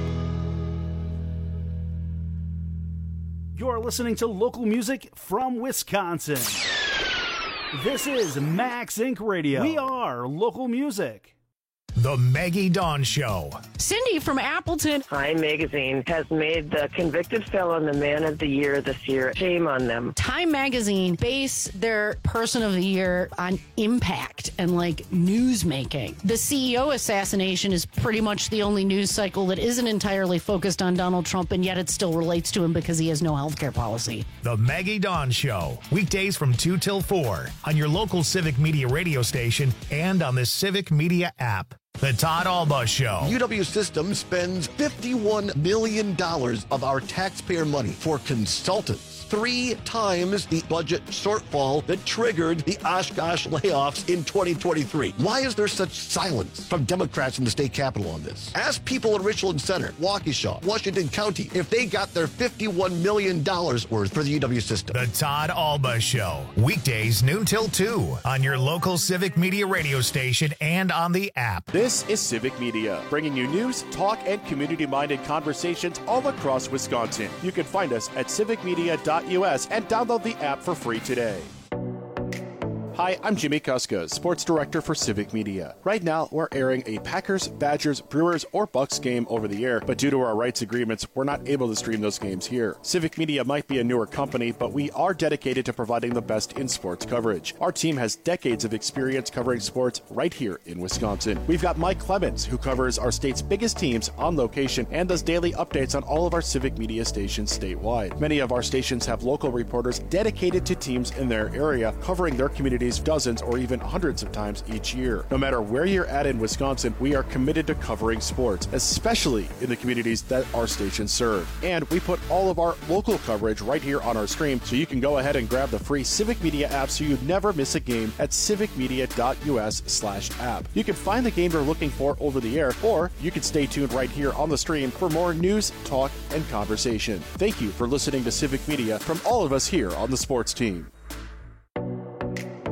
You're listening to local music from Wisconsin. This is Max Inc. Radio. We are local music. The Maggie Dawn Show. Cindy from Appleton. Time Magazine has made the convicted felon the man of the year this year. Shame on them. Time Magazine base their person of the year on impact and like news making. The CEO assassination is pretty much the only news cycle that isn't entirely focused on Donald Trump, and yet it still relates to him because he has no healthcare policy. The Maggie Dawn Show. Weekdays from 2 till 4 on your local Civic Media radio station and on the Civic Media app. The Todd Alba Show. UW System spends $51 million of our taxpayer money for consultants. 3 times the budget shortfall that triggered the Oshkosh layoffs in 2023. Why is there such silence from Democrats in the state capitol on this? Ask people in Richland Center, Waukesha, Washington County if they got their $51 million worth for the UW System. The Todd Alba Show. Weekdays noon till 2 on your local Civic Media radio station and on the app. This is Civic Media, bringing you news, talk, and community-minded conversations all across Wisconsin. You can find us at civicmedia.us and download the app for free today. Hi, I'm Jimmy Kuska, Sports Director for Civic Media. Right now, we're airing a Packers, Badgers, Brewers, or Bucks game over the air, but due to our rights agreements, we're not able to stream those games here. Civic Media might be a newer company, but we are dedicated to providing the best in sports coverage. Our team has decades of experience covering sports right here in Wisconsin. We've got Mike Clemens, who covers our state's biggest teams on location and does daily updates on all of our Civic Media stations statewide. Many of our stations have local reporters dedicated to teams in their area, covering their communities dozens or even hundreds of times each year. No matter where you're at in Wisconsin, we are committed to covering sports, especially in the communities that our stations serve. And we put all of our local coverage right here on our stream, so you can go ahead and grab the free Civic Media app so you never miss a game at civicmedia.us/app. You can find the game you're looking for over the air, or you can stay tuned right here on the stream for more news, talk, and conversation. Thank you for listening to Civic Media from all of us here on the sports team.